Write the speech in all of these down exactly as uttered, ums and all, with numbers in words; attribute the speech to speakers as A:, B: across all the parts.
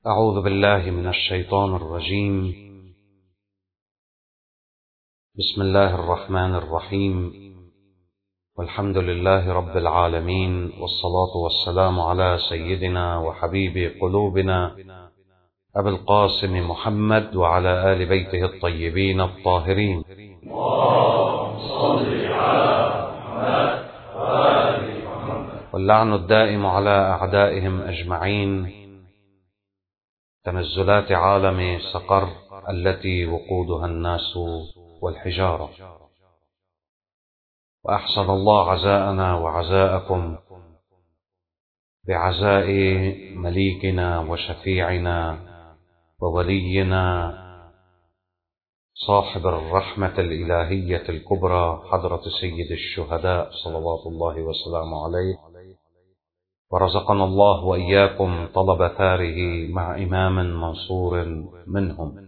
A: أعوذ بالله من الشيطان الرجيم. بسم الله الرحمن الرحيم، والحمد لله رب العالمين، والصلاة والسلام على سيدنا وحبيب قلوبنا أبي القاسم محمد وعلى آل بيته الطيبين الطاهرين.
B: اللهم صل على محمد وآل محمد.
A: واللعن الدائم على أعدائهم أجمعين. تنزلات عالم سقر التي وقودها الناس والحجارة. وأحسن الله عزاءنا وعزاءكم بعزاء مليكنا وشفيعنا وولينا صاحب الرحمة الإلهية الكبرى حضرة سيد الشهداء صلوات الله وسلامه عليه، ورزقنا الله وإياكم طلب ثاره مع إمام منصور منهم.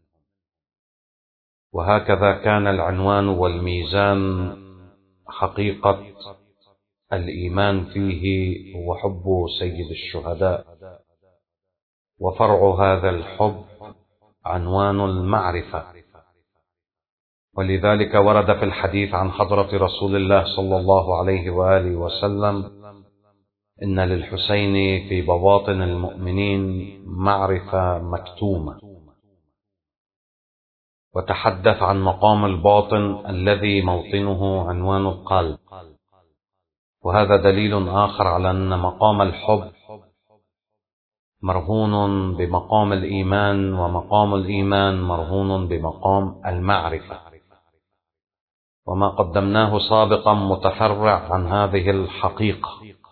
A: وهكذا كان العنوان والميزان حقيقة الإيمان فيه هو حب سيد الشهداء، وفرع هذا الحب عنوان المعرفة. ولذلك ورد في الحديث عن حضرة رسول الله صلى الله عليه وآله وسلم: إن للحسين في بواطن المؤمنين معرفة مكتومة. وتحدث عن مقام الباطن الذي موطنه عنوان القلب، وهذا دليل آخر على أن مقام الحب مرهون بمقام الإيمان، ومقام الإيمان مرهون بمقام المعرفة. وما قدمناه سابقا متفرع عن هذه الحقيقة،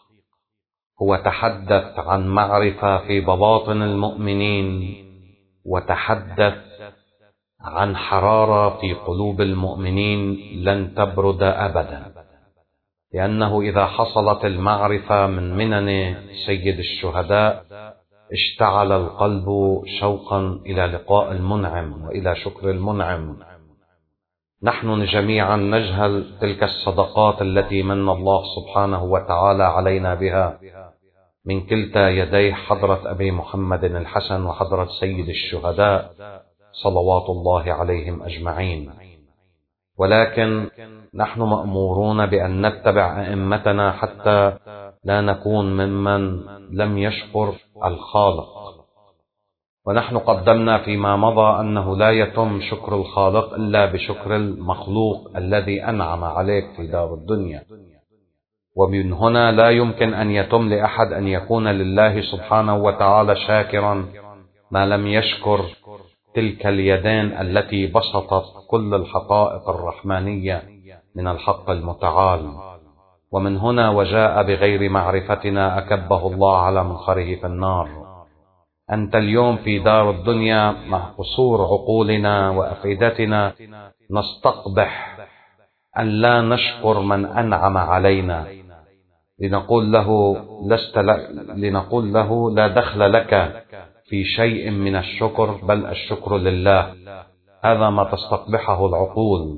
A: هو تحدث عن معرفة في بواطن المؤمنين، وتحدث عن حرارة في قلوب المؤمنين لن تبرد أبدا، لأنه إذا حصلت المعرفة من منن سيد الشهداء اشتعل القلب شوقا إلى لقاء المنعم وإلى شكر المنعم. نحن جميعا نجهل تلك الصدقات التي من الله سبحانه وتعالى علينا بها من كلتا يدي حضرة أبي محمد الحسن وحضرة سيد الشهداء صلوات الله عليهم أجمعين. ولكن نحن مأمورون بأن نتبع أئمتنا حتى لا نكون ممن لم يشكر الخالق. ونحن قدمنا فيما مضى أنه لا يتم شكر الخالق إلا بشكر المخلوق الذي أنعم عليك في دار الدنيا. ومن هنا لا يمكن أن يتم لأحد أن يكون لله سبحانه وتعالى شاكرا ما لم يشكر تلك اليدين التي بسطت كل الحقائق الرحمانية من الحق المتعال. ومن هنا وجاء بغير معرفتنا أكبه الله على منخره في النار. أنت اليوم في دار الدنيا مع قصور عقولنا وأفئدتنا نستقبح أن لا نشكر من أنعم علينا، لنقول له لست ل... لنقول له لا دخل لك في شيء من الشكر، بل الشكر لله. هذا ما تستقبحه العقول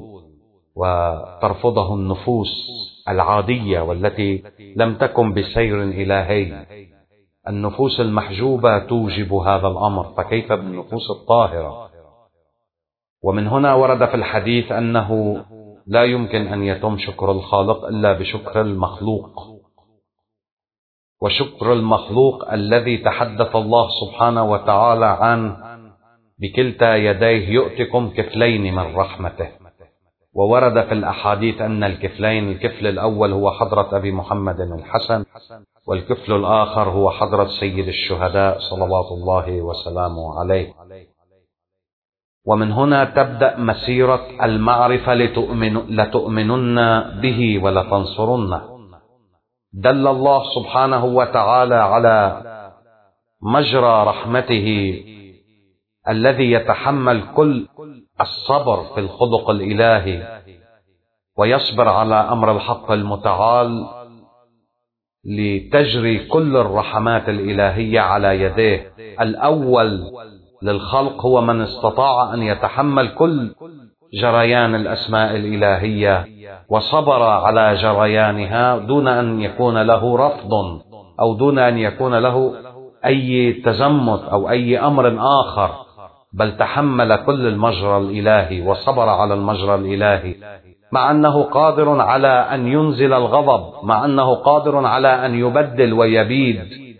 A: وترفضه النفوس العادية والتي لم تكن بسير إلهي. النفوس المحجوبة توجب هذا الأمر، فكيف بالنفوس الطاهرة؟ ومن هنا ورد في الحديث أنه لا يمكن أن يتم شكر الخالق إلا بشكر المخلوق. وشكر المخلوق الذي تحدث الله سبحانه وتعالى عنه بكلتا يديه يؤتكم كفلين من رحمته. وورد في الأحاديث أن الكفلين، الكفل الأول هو حضرة أبي محمد الحسن، والكفل الآخر هو حضرة سيد الشهداء صلوات الله وسلامه عليه. ومن هنا تبدأ مسيرة المعرفة لتؤمن لتؤمنن به ولتنصرنه. دل الله سبحانه وتعالى على مجرى رحمته الذي يتحمل كل الصبر في الخلق الإلهي، ويصبر على أمر الحق المتعال لتجري كل الرحمات الإلهية على يديه. الأول للخلق هو من استطاع أن يتحمل كل جريان الأسماء الإلهية وصبر على جريانها دون أن يكون له رفض أو دون أن يكون له أي تزمت أو أي أمر آخر، بل تحمل كل المجرى الإلهي وصبر على المجرى الإلهي، مع أنه قادر على أن ينزل الغضب، مع أنه قادر على أن يبدل ويبيد.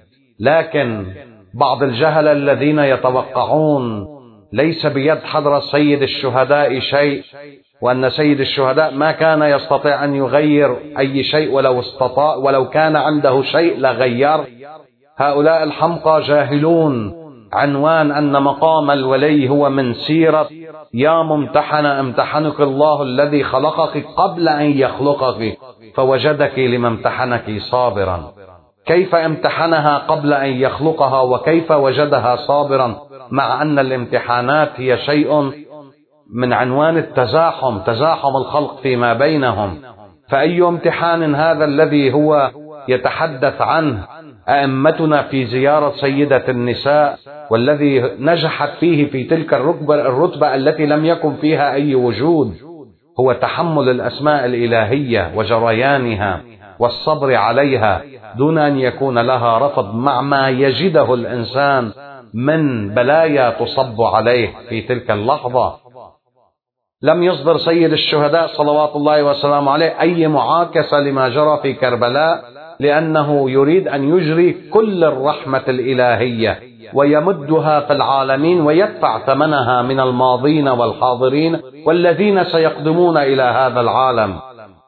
A: لكن بعض الجهل الذين يتوقعون ليس بيد حضرة سيد الشهداء شيء، وأن سيد الشهداء ما كان يستطيع أن يغير أي شيء، ولو استطاع ولو كان عنده شيء لغير. هؤلاء الحمقى جاهلون عنوان أن مقام الولي هو من سيرة يا ممتحن امتحنك الله الذي خلقك قبل أن يخلقك فوجدك لما امتحنك صابرا. كيف امتحنها قبل أن يخلقها وكيف وجدها صابرا، مع أن الامتحانات هي شيء من عنوان التزاحم، تزاحم الخلق فيما بينهم. فأي امتحان هذا الذي هو يتحدث عنه أئمتنا في زيارة سيدة النساء، والذي نجحت فيه في تلك الرتبة, الرتبة التي لم يكن فيها أي وجود، هو تحمل الأسماء الإلهية وجريانها والصبر عليها دون أن يكون لها رفض، مع ما يجده الإنسان من بلايا تصب عليه في تلك اللحظة. لم يصدر سيد الشهداء صلوات الله وسلامه عليه أي معاكسة لما جرى في كربلاء، لأنه يريد أن يجري كل الرحمة الإلهية ويمدها في العالمين، ويدفع ثمنها من الماضين والحاضرين والذين سيقدمون إلى هذا العالم.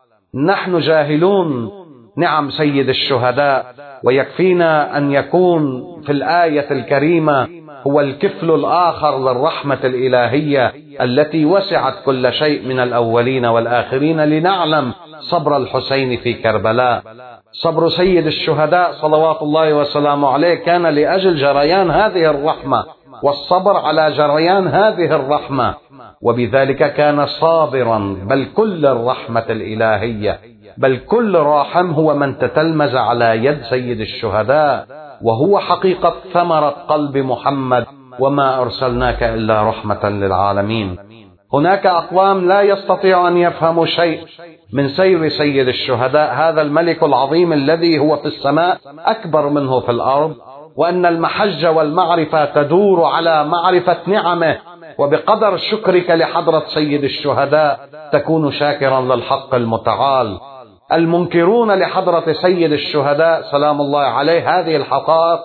A: نحن جاهلون نعم سيد الشهداء، ويكفينا أن يكون في الآية الكريمة هو الكفل الآخر للرحمة الإلهية التي وسعت كل شيء من الأولين والآخرين، لنعلم صبر الحسين في كربلاء. صبر سيد الشهداء صلوات الله وسلامه عليه كان لأجل جريان هذه الرحمة والصبر على جريان هذه الرحمة، وبذلك كان صابرا. بل كل الرحمة الإلهية، بل كل راحم هو من تتلمذ على يد سيد الشهداء، وهو حقيقة ثمرة قلب محمد: وما أرسلناك إلا رحمة للعالمين. هناك أقوام لا يستطيع أن يفهموا شيء من سير سيد الشهداء، هذا الملك العظيم الذي هو في السماء أكبر منه في الأرض، وأن المحج والمعرفة تدور على معرفة نعمه، وبقدر شكرك لحضرة سيد الشهداء تكون شاكرا للحق المتعال. المنكرون لحضرة سيد الشهداء سلام الله عليه هذه الحقائق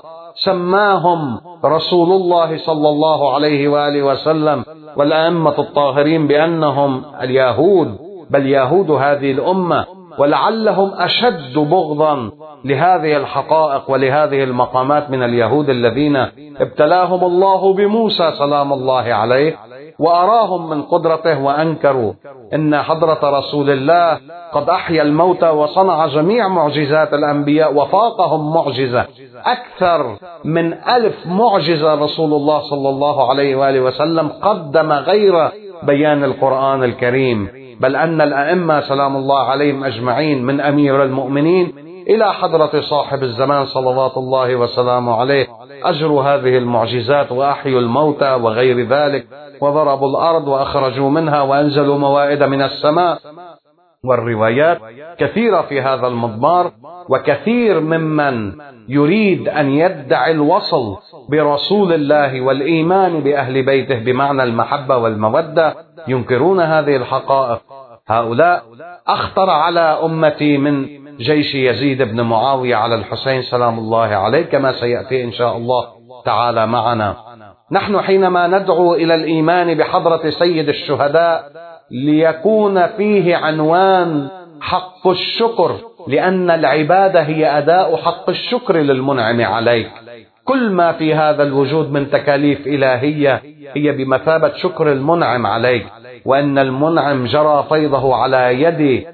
A: سماهم رسول الله صلى الله عليه وآله وسلم والأئمة الطاهرين بأنهم اليهود، بل يهود هذه الأمة، ولعلهم أشد بغضا لهذه الحقائق ولهذه المقامات من اليهود الذين ابتلاهم الله بموسى سلام الله عليه وأراهم من قدرته، وأنكروا إن حضرة رسول الله قد أحيا الموتى وصنع جميع معجزات الأنبياء، وفاقهم معجزة أكثر من ألف معجزة رسول الله صلى الله عليه وآله وسلم قدم غير بيان القرآن الكريم. بل أن الأئمة سلام الله عليهم أجمعين من أمير المؤمنين إلى حضرة صاحب الزمان صلوات الله وسلامه عليه أجروا هذه المعجزات وأحيوا الموتى وغير ذلك، وضربوا الأرض وأخرجوا منها وأنزلوا موائد من السماء. والروايات كثيرة في هذا المضمار، وكثير ممن يريد أن يدعي الوصل برسول الله والإيمان بأهل بيته بمعنى المحبة والمودة ينكرون هذه الحقائق. هؤلاء أخطر على أمتي من جيش يزيد بن معاوية على الحسين سلام الله عليه، كما سيأتي إن شاء الله تعالى معنا. نحن حينما ندعو إلى الإيمان بحضرة سيد الشهداء ليكون فيه عنوان حق الشكر، لأن العبادة هي أداء حق الشكر للمنعم عليك. كل ما في هذا الوجود من تكاليف إلهية هي بمثابة شكر المنعم عليك، وأن المنعم جرى فيضه على يد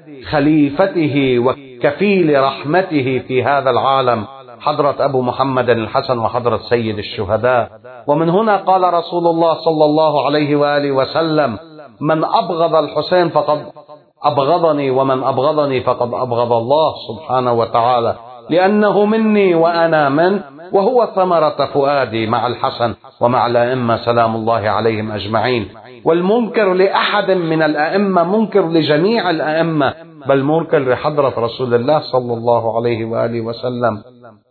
A: خليفته وكفيل رحمته في هذا العالم حضرة أبو محمد الحسن وحضرة سيد الشهداء. ومن هنا قال رسول الله صلى الله عليه وآله وسلم: من أبغض الحسين فقد أبغضني، ومن أبغضني فقد أبغض الله سبحانه وتعالى، لأنه مني وأنا منه، وهو ثمرة فؤادي مع الحسن ومع الأئمة سلام الله عليهم أجمعين. والمنكر لأحد من الأئمة منكر لجميع الأئمة، بل منكر لحضرة رسول الله صلى الله عليه وآله وسلم.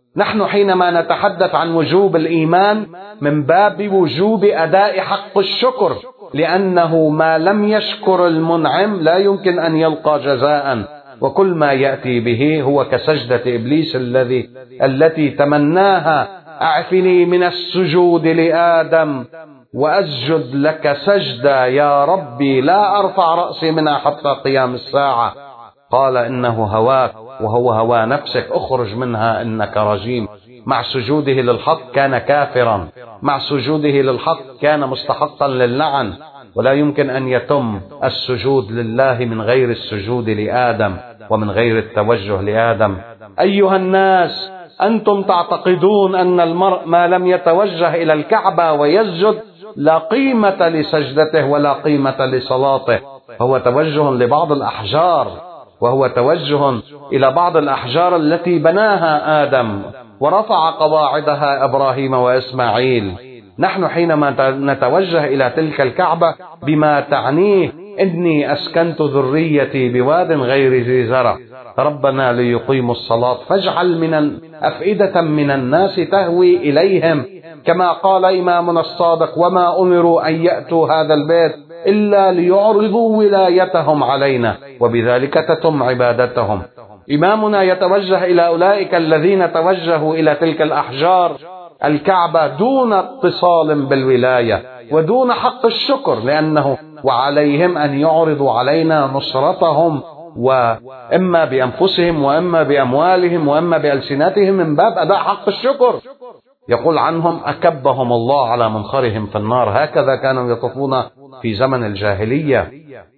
A: نحن حينما نتحدث عن وجوب الإيمان من باب وجوب أداء حق الشكر، لأنه ما لم يشكر المنعم لا يمكن أن يلقى جزاء، وكل ما يأتي به هو كسجدة إبليس الذي التي تمناها: أعفني من السجود لآدم وأسجد لك سجدة يا ربي لا أرفع رأسي منها حتى قيام الساعة. قال إنه هواك وهو هوى نفسك، اخرج منها إنك رجيم. مع سجوده للحق كان كافرا، مع سجوده للحق كان مستحقا للعن، ولا يمكن أن يتم السجود لله من غير السجود لآدم ومن غير التوجه لآدم. أيها الناس، أنتم تعتقدون أن المرء ما لم يتوجه إلى الكعبة ويسجد لا قيمة لسجدته ولا قيمة لصلاته، هو توجه لبعض الأحجار، وهو توجه إلى بعض الأحجار التي بناها آدم ورفع قواعدها إبراهيم وإسماعيل. نحن حينما نتوجه إلى تلك الكعبة بما تعنيه: إني أسكنت ذريتي بواد غير ذي زرع ربنا ليقيموا الصلاة فاجعل من أفئدة من الناس تهوي إليهم، كما قال إمامنا الصادق: وما أمروا أن يأتوا هذا البيت إلا ليعرضوا ولايتهم علينا وبذلك تتم عبادتهم. إمامنا يتوجه إلى أولئك الذين توجهوا إلى تلك الأحجار الكعبة دون اتصال بالولاية ودون حق الشكر، لأنه وعليهم أن يعرضوا علينا نصرتهم، وإما بأنفسهم وإما بأموالهم وإما بألسنتهم من باب أداء حق الشكر. يقول عنهم: أكبهم الله على منخرهم في النار. هكذا كانوا يطوفون في زمن الجاهلية.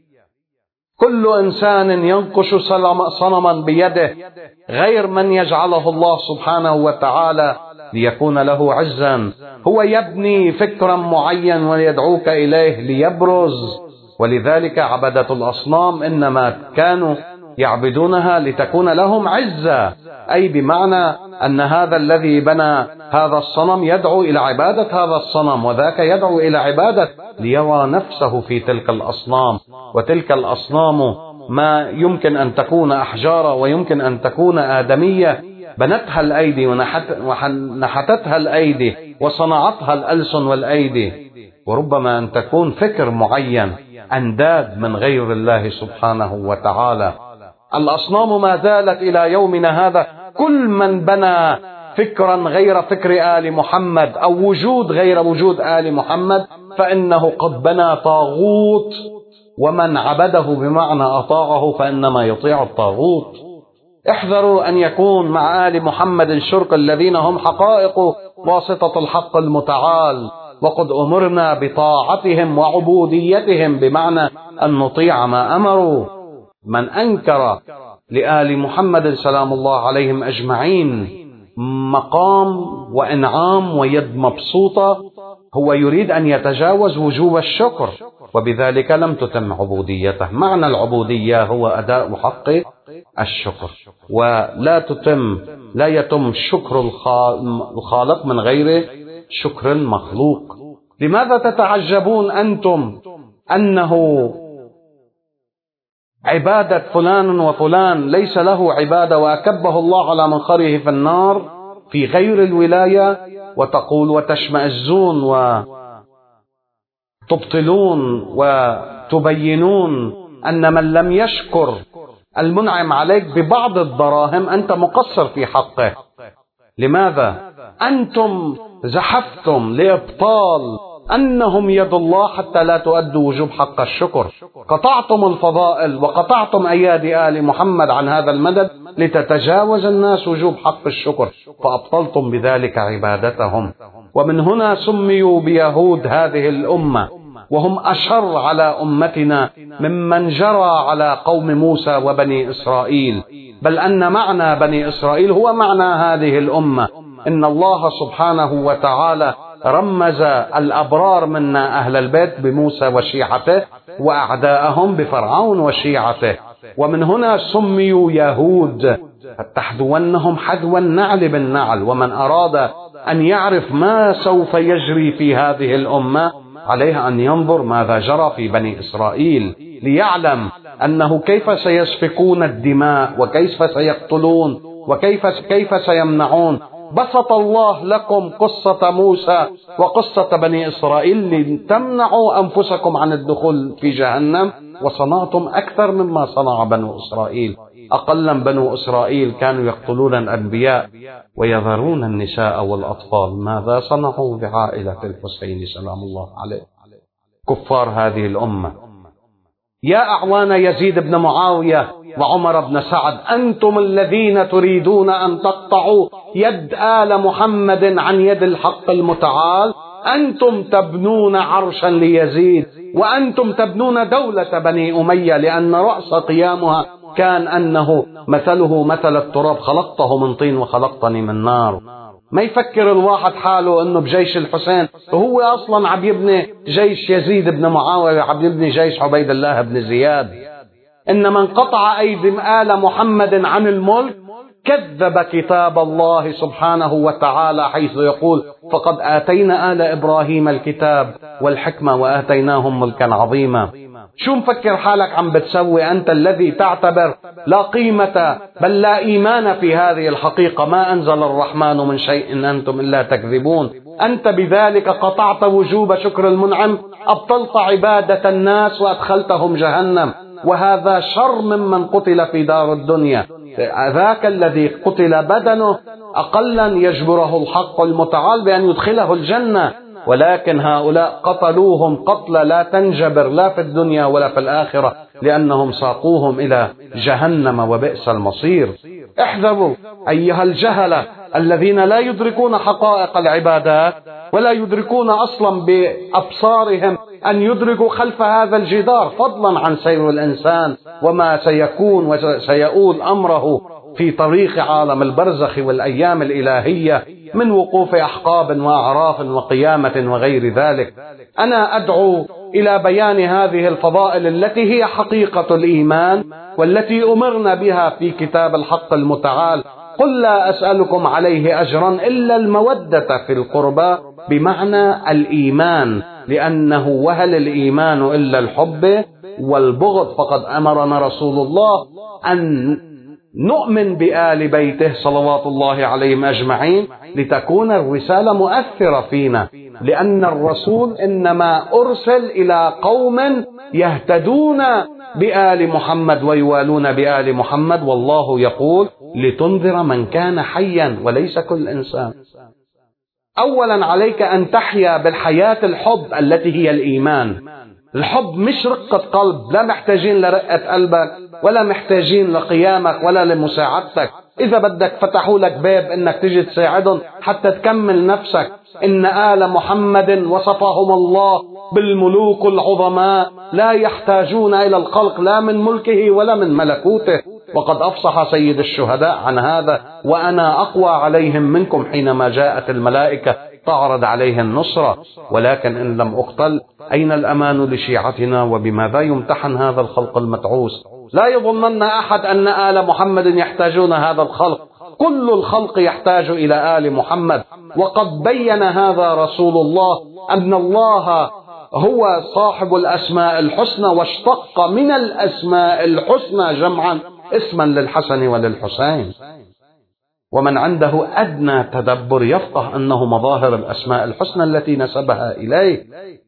A: كل إنسان ينقش صنما بيده غير من يجعله الله سبحانه وتعالى ليكون له عزا، هو يبني فكرا معين ويدعوك إليه ليبرز. ولذلك عبدة الأصنام إنما كانوا يعبدونها لتكون لهم عزة، أي بمعنى أن هذا الذي بنى هذا الصنم يدعو إلى عبادة هذا الصنم، وذاك يدعو إلى عبادة ليرى نفسه في تلك الأصنام. وتلك الأصنام ما يمكن أن تكون أحجار ويمكن أن تكون آدمية بنتها الأيدي ونحتتها الأيدي وصنعتها الألسن والأيدي، وربما أن تكون فكر معين أنداد من غير الله سبحانه وتعالى. الأصنام ما زالت إلى يومنا هذا. كل من بنى فكرا غير فكر آل محمد أو وجود غير وجود آل محمد فإنه قد بنى طاغوت، ومن عبده بمعنى أطاعه فإنما يطيع الطاغوت. احذروا أن يكون مع آل محمد شرك الذين هم حقائق واسطة الحق المتعال، وقد أمرنا بطاعتهم وعبوديتهم بمعنى أن نطيع ما أمروا. من أنكر لآل محمد سلام الله عليهم أجمعين مقام وإنعام ويد مبسوطة هو يريد أن يتجاوز وجوب الشكر، وبذلك لم تتم عبوديته. معنى العبودية هو أداء حق الشكر، ولا تتم لا يتم شكر الخالق من غير شكر المخلوق. لماذا تتعجبون أنتم أنه عبادة فلان وفلان ليس له عبادة وأكبه الله على منخره في النار في غير الولاية، وتقول وتشمئزون وتبطلون وتبينون أن من لم يشكر المنعم عليك ببعض الدراهم أنت مقصر في حقه؟ لماذا؟ أنتم زحفتم لإبطال أنهم يد الله حتى لا تؤدوا وجوب حق الشكر. قطعتم الفضائل وقطعتم أيادي آل محمد عن هذا المدد لتتجاوز الناس وجوب حق الشكر، فأبطلتم بذلك عبادتهم. ومن هنا سميوا بيهود هذه الأمة، وهم أشر على أمتنا ممن جرى على قوم موسى وبني إسرائيل، بل أن معنى بني إسرائيل هو معنى هذه الأمة. إن الله سبحانه وتعالى رمز الأبرار منا أهل البيت بموسى وشيعته، وأعداءهم بفرعون وشيعته، ومن هنا سميوا يهود. فتحذونهم حذو النعل بالنعل. ومن أراد أن يعرف ما سوف يجري في هذه الأمة عليه أن ينظر ماذا جرى في بني إسرائيل ليعلم أنه كيف سيسفكون الدماء وكيف سيقتلون وكيف كيف سيمنعون بسط الله لكم قصة موسى وقصة بني إسرائيل لتمنعوا أنفسكم عن الدخول في جهنم، وصنعتم أكثر مما صنع بنو إسرائيل. أقلا بنو إسرائيل كانوا يقتلون الأنبياء ويذرون النساء والأطفال. ماذا صنعوا بعائلة الحسين سلام الله عليه؟ كفار هذه الأمة. يا أعوان يزيد بن معاوية وعمر بن سعد، أنتم الذين تريدون أن تقطعوا يد آل محمد عن يد الحق المتعال. أنتم تبنون عرشا ليزيد، وأنتم تبنون دولة بني أمية، لأن رأس قيامها كان أنه مثله مثل التراب، خلقته من طين وخلقتني من نار. ما يفكر الواحد حاله أنه بجيش الحسين، وهو أصلا عم يبني جيش يزيد بن معاوية، عم يبني جيش عبيد الله بن زياد. إن من قطع أيدي آل محمد عن الملك كذب كتاب الله سبحانه وتعالى، حيث يقول فقد آتينا آل إبراهيم الكتاب والحكمة وآتيناهم ملكا عظيما. شو مفكر حالك عم بتسوي أنت الذي تعتبر لا قيمة بل لا إيمان في هذه الحقيقة؟ ما أنزل الرحمن من شيء إن أنتم إلا تكذبون. أنت بذلك قطعت وجوب شكر المنعم، أبطلت عبادة الناس وأدخلتهم جهنم، وهذا شر ممن قتل في دار الدنيا. ذاك الذي قتل بدنه أقلا يجبره الحق المتعال بأن يدخله الجنة، ولكن هؤلاء قتلوهم قتل لا تنجبر لا في الدنيا ولا في الآخرة، لأنهم ساقوهم إلى جهنم وبئس المصير. احذروا أيها الجهلة الذين لا يدركون حقائق العبادات ولا يدركون أصلا بأبصارهم أن يدركوا خلف هذا الجدار، فضلا عن سير الإنسان وما سيكون وسيؤول أمره في طريق عالم البرزخ والأيام الإلهية من وقوف أحقاب وأعراف وقيامة وغير ذلك. أنا أدعو إلى بيان هذه الفضائل التي هي حقيقة الإيمان والتي أمرنا بها في كتاب الحق المتعال. قل لا أسألكم عليه أجرا إلا المودة في القربى، بمعنى الإيمان، لأنه وهل الإيمان إلا الحب والبغض؟ فقد أمرنا رسول الله أن نؤمن بآل بيته صلوات الله عليهم أجمعين لتكون الرسالة مؤثرة فينا، لأن الرسول إنما أرسل إلى قوم يهتدون بآل محمد ويوالون بآل محمد، والله يقول لتنذر من كان حيا وليس كل إنسان. أولا عليك أن تحيا بالحياة الحب التي هي الإيمان. الحب مش رقة قلب، لا محتاجين لرقة قلبك ولا محتاجين لقيامك ولا لمساعدتك. إذا بدك فتحوا لك باب إنك تجي تساعدهم حتى تكمل نفسك. إن آل محمد وصفهم الله بالملوك العظماء، لا يحتاجون إلى الخلق لا من ملكه ولا من ملكوته، وقد أفصح سيد الشهداء عن هذا: وأنا أقوى عليهم منكم حينما جاءت الملائكة تعرض عليه النصرة، ولكن إن لم أقتل أين الأمان لشيعتنا؟ وبماذا يمتحن هذا الخلق المتعوس؟ لا يظنن أحد أن آل محمد يحتاجون هذا الخلق، كل الخلق يحتاج إلى آل محمد. وقد بين هذا رسول الله أن الله هو صاحب الأسماء الحسنى، واشتق من الأسماء الحسنى جمعا اسما للحسن وللحسين. ومن عنده أدنى تدبر يفقه أنه مظاهر الأسماء الحسنى التي نسبها إليه.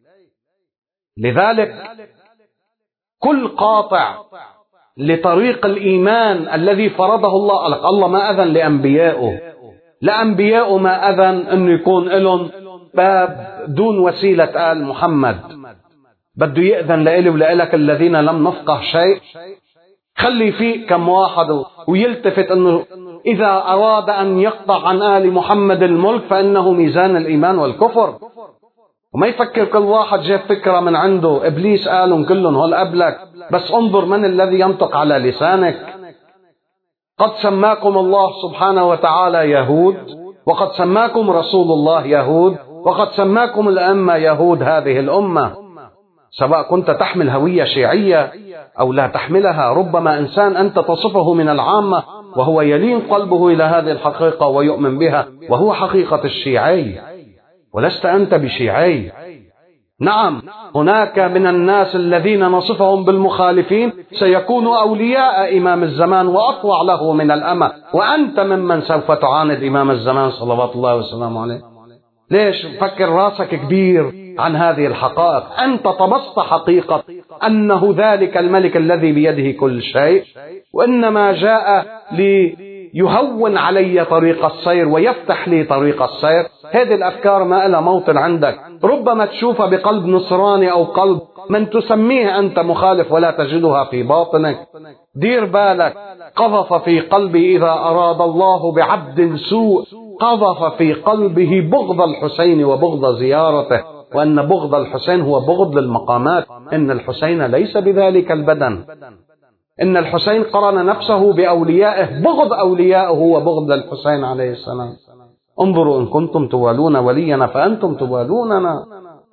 A: لذلك كل قاطع لطريق الإيمان الذي فرضه الله، الله ما أذن لأنبيائه، لأنبيائه ما أذن أنه يكون لهم باب دون وسيلة آل محمد، بده يأذن لإلي ولإلك الذين لم نفقه شيء. خلي فيه كم واحد ويلتفت أنه إذا أراد أن يقطع عن آل محمد الملك فإنه ميزان الإيمان والكفر، وما يفكر كل واحد جاب فكرة من عنده. إبليس قالهم كلهم هل قبلك، بس انظر من الذي ينطق على لسانك. قد سماكم الله سبحانه وتعالى يهود، وقد سماكم رسول الله يهود، وقد سماكم الأمة يهود هذه الأمة، سواء كنت تحمل هوية شيعية أو لا تحملها. ربما إنسان أنت تصفه من العامة وهو يلين قلبه إلى هذه الحقيقة ويؤمن بها، وهو حقيقة الشيعي، ولست أنت بشيعي. نعم، هناك من الناس الذين نصفهم بالمخالفين سيكونوا أولياء إمام الزمان وأطوع له من الأمة، وأنت ممن سوف تعاند إمام الزمان صلوات الله وسلامه عليه. ليش فكر راسك كبير عن هذه الحقائق؟ أنت طمست حقيقة أنه ذلك الملك الذي بيده كل شيء، وإنما جاء ليهون علي طريق السير ويفتح لي طريق السير. هذه الأفكار ما لها موطن عندك. ربما تشوفها بقلب نصراني أو قلب من تسميه أنت مخالف ولا تجدها في باطنك. دير بالك، قذف في قلبي إذا أراد الله بعبد سوء قذف في قلبه بغض الحسين وبغض زيارته، وأن بغض الحسين هو بغض للمقامات. إن الحسين ليس بذلك البدن، إن الحسين قرن نفسه بأوليائه، بغض أوليائه وبغض للحسين عليه السلام. انظروا إن كنتم توالون ولينا فأنتم توالوننا.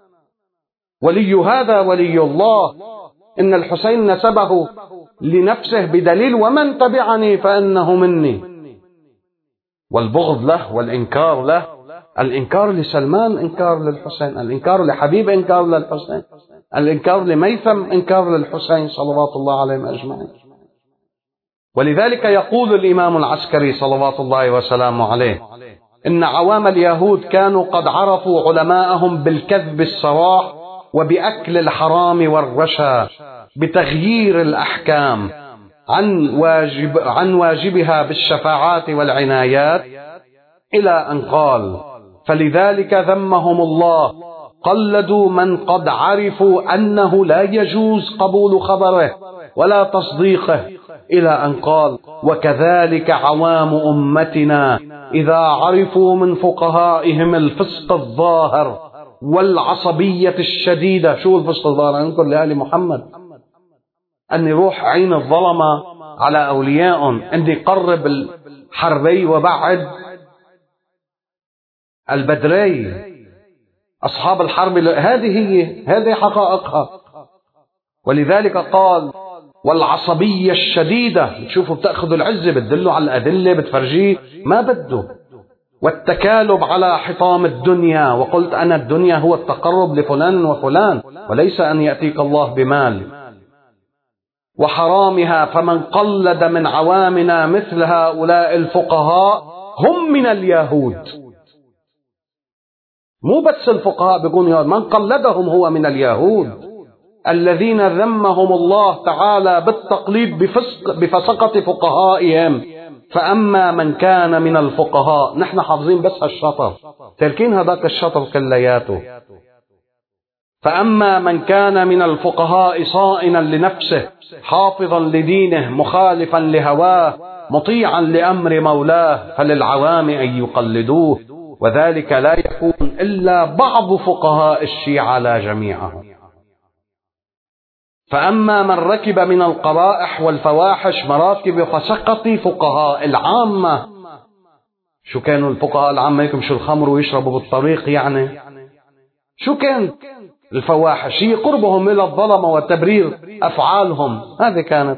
A: ولي هذا ولي الله. إن الحسين نسبه لنفسه بدليل ومن تبعني فإنه مني، والبغض له والإنكار له. الإنكار لسلمان إنكار للحسين، الإنكار لحبيب إنكار للحسين، الإنكار لميثم إنكار للحسين صلوات الله عليهم أجمعين. ولذلك يقول الإمام العسكري صلوات الله وسلامه عليه إن عوام اليهود كانوا قد عرفوا علماءهم بالكذب الصراح وبأكل الحرام والرشا، بتغيير الأحكام عن واجب عن واجبها بالشفاعات والعنايات، إلى أن قال: فلذلك ذمهم الله، قلدوا من قد عرفوا أنه لا يجوز قبول خبره ولا تصديقه، إلى أن قال: وكذلك عوام أمتنا إذا عرفوا من فقهائهم الفسق الظاهر والعصبية الشديدة. شو الفسق الظاهر؟ أنكر لآل محمد، أن يروح عين الظلمة على أوليائهم، أن يقرب الحربي وبعد البدري، أصحاب الحرب. هذه هي هذه حقائقها. ولذلك قال: والعصبية الشديدة. تشوفوا بتأخذوا العزة بتدلوا على الأدلة بتفرجيه ما بده. والتكالب على حطام الدنيا، وقلت أنا الدنيا هو التقرب لفلان وفلان وليس أن يأتيك الله بمال. وحرامها، فمن قلد من عوامنا مثل هؤلاء الفقهاء هم من اليهود. مو بس الفقهاء بيقولوا يهود، من قلدهم هو من اليهود الذين ذمهم الله تعالى بالتقليد بفسق بفسقة فقهائهم. فأما من كان من الفقهاء، نحن حافظين بس هالشطر، تركين هذاك الشطر كلياته. فأما من كان من الفقهاء صائنا لنفسه حافظا لدينه مخالفا لهواه مطيعا لأمر مولاه، فللعوام أن يقلدوه، وذلك لا يكون إلا بعض فقهاء الشيعة لا جميعهم. فأما من ركب من القبائح والفواحش مراكب فسقط فقهاء العامة. شو كانوا الفقهاء العامة يمشوا الخمر ويشربوا بالطريق؟ يعني شو كان الفواحش؟ هي قربهم إلى الظلمة وتبرير أفعالهم، هذه كانت.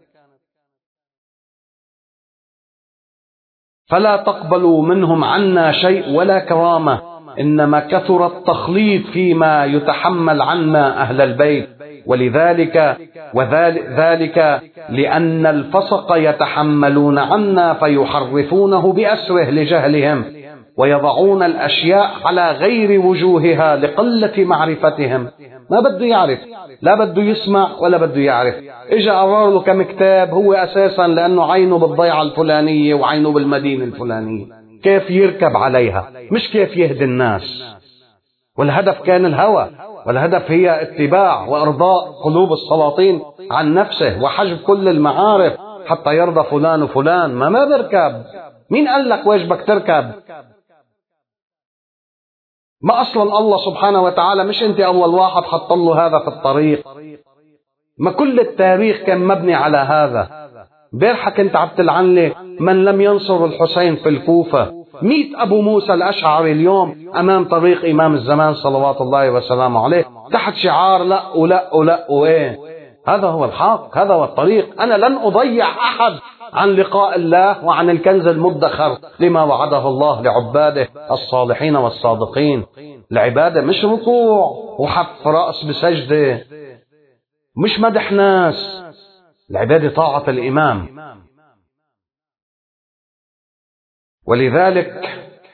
A: فلا تقبلوا منهم عنا شيء ولا كرامة، إنما كثر التخليط فيما يتحمل عنا أهل البيت. ولذلك وذلك لأن الفسق يتحملون عنا فيحرفونه بأسره لجهلهم، ويضعون الأشياء على غير وجوهها لقلة معرفتهم. ما بده يعرف، لا بده يسمع ولا بده يعرف. إجا قرر له كم كتاب هو أساسا لأنه عينه بالضيعة الفلانية وعينه بالمدينة الفلانية، كيف يركب عليها مش كيف يهدي الناس. والهدف كان الهوى، والهدف هي اتباع وإرضاء قلوب السلاطين عن نفسه وحجب كل المعارف حتى يرضى فلان وفلان. ما ما بركب. مين قال لك واجبك تركب؟ ما أصلا الله سبحانه وتعالى مش أنت أول واحد حط له هذا في الطريق؟ ما كل التاريخ كان مبني على هذا. بارحة كنت عم تلعن لي من لم ينصر الحسين في الكوفة. مئة أبو موسى الأشعري اليوم أمام طريق إمام الزمان صلوات الله وسلامه عليه تحت شعار لا ولا ولا وإيه. هذا هو الحق، هذا هو الطريق. أنا لن أضيع أحد عن لقاء الله وعن الكنز المدخر لما وعده الله لعباده الصالحين والصادقين. العبادة مش ركوع وحف رأس بسجدة، مش مدح ناس. العبادة طاعة الإمام. ولذلك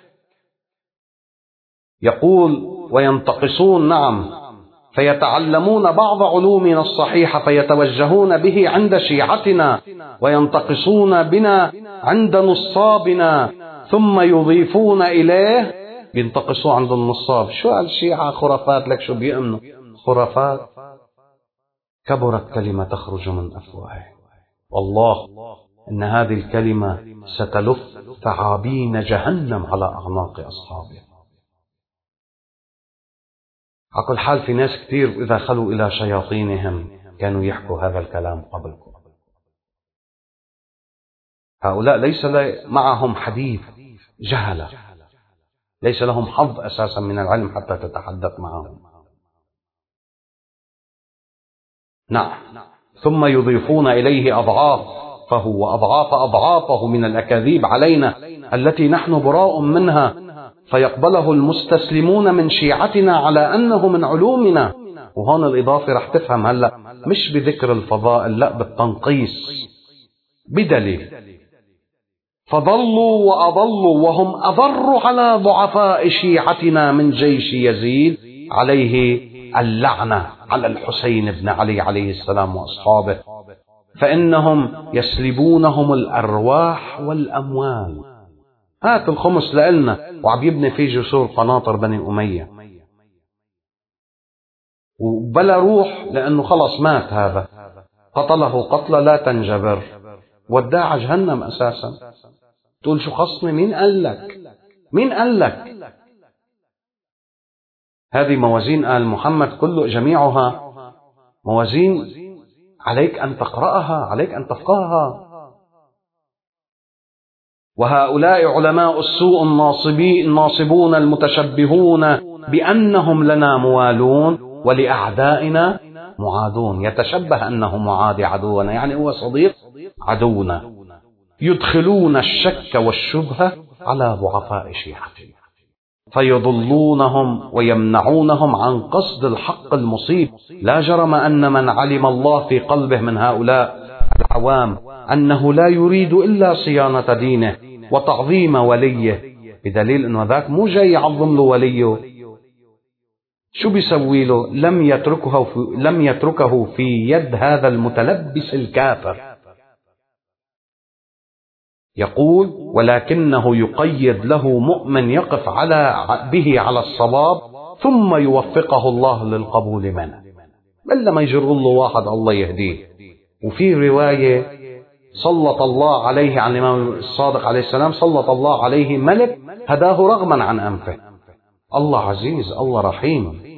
A: يقول وينتقصون، نعم، فيتعلمون بعض علومنا الصحيحة فيتوجهون به عند شيعتنا، وينتقصون بنا عند نصابنا، ثم يضيفون إليه، بينتقصوا عند النصاب. شو قال الشيعة؟ خرافات. لك شو بيؤمنوا؟ خرافات. كبرت كلمة تخرج من أفواههم، والله إن هذه الكلمة ستلف ثعابين جهنم على أعناق أصحابها. على كل حال في ناس كثير إذا خلوا إلى شياطينهم كانوا يحكوا هذا الكلام قبلكم. هؤلاء ليس معهم حديث، جهلة، ليس لهم حظ أساسا من العلم حتى تتحدث معهم. نعم. ثم يضيفون إليه أضعاف، فهو أضعاف أضعافه من الأكاذيب علينا التي نحن براء منها، فيقبله المستسلمون من شيعتنا على أنه من علومنا. وهون الإضافة رح تفهم هلأ، مش بذكر الفضائل، لا، بالتنقيص. بدليل فضلوا وأضلوا وهم أضر على ضعفاء شيعتنا من جيش يزيد عليه اللعنة على الحسين بن علي عليه السلام وأصحابه، فإنهم يسلبونهم الأرواح والأموال. هات الخمس لإلنا، وعم يبني فيه جسور قناطر بني أمية، وبلا روح لأنه خلص مات. هذا قتله قتلة لا تنجبر، وداع جهنم أساسا. تقول شو خصني؟ مين قال لك؟ مين قال لك؟ هذه موازين آل محمد كله جميعها موازين عليك أن تقرأها، عليك أن تفقهها. وهؤلاء علماء السوء الناصبون المتشبهون بأنهم لنا موالون ولأعدائنا معادون. يتشبه أنه معادي عدونا، يعني هو صديق عدونا. يدخلون الشك والشبهة على ضعفاء شيعتنا فيضلونهم ويمنعونهم عن قصد الحق المصيب. لا جرم أن من علم الله في قلبه من هؤلاء العوام أنه لا يريد إلا صيانة دينه وتعظيم وليه، بدليل أنه ذاك مو جاي يعظم له وليه. شو بيسوي له؟ لم يتركه في لم يتركه في يد هذا المتلبس الكافر. يقول ولكنه يقيد له مؤمن يقف على به على الصواب ثم يوفقه الله للقبول منه، إلا ما يجر له واحد الله يهديه. وفي رواية سلط الله عليه عن الإمام الصادق عليه السلام، سلط الله عليه ملك هداه رغما عن أنفه. الله عزيز، الله رحيم.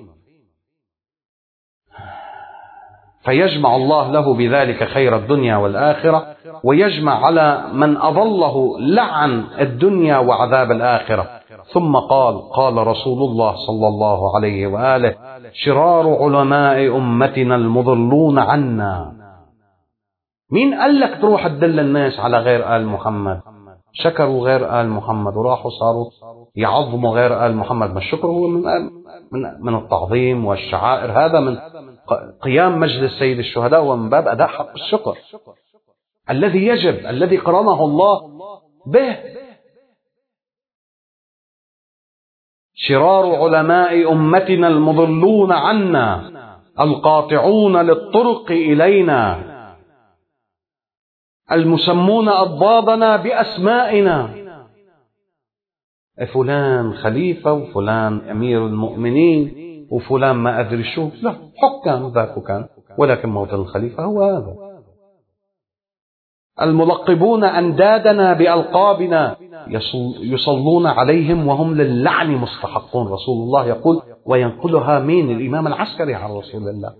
A: فيجمع الله له بذلك خير الدنيا والآخرة، ويجمع على من أضله لعن الدنيا وعذاب الآخرة. ثم قال قال رسول الله صلى الله عليه وآله شرار علماء أمتنا المضلون عنا. مين قال لك تروح تدل الناس على غير آل محمد؟ شكروا غير آل محمد وراحوا صاروا يعظموا غير آل محمد. ما الشكر هو من من من التعظيم والشعائر، هذا من قيام مجلس سيد الشهداء، ومن باب أداء حق الشكر الذي يجب، الذي قرنه الله به. شرار علماء أمتنا المضلون عنا القاطعون للطرق إلينا المسمون أضدادنا بأسمائنا. فلان خليفة وفلان أمير المؤمنين وفلان ما أدري شو، لا، حكام ذاك كان، ولكن موت الخليفة هو هذا. الملقبون أندادنا بألقابنا يصلون عليهم وهم للعن مستحقون. رسول الله يقول، وينقلها مين؟ الإمام العسكري عن رسول الله.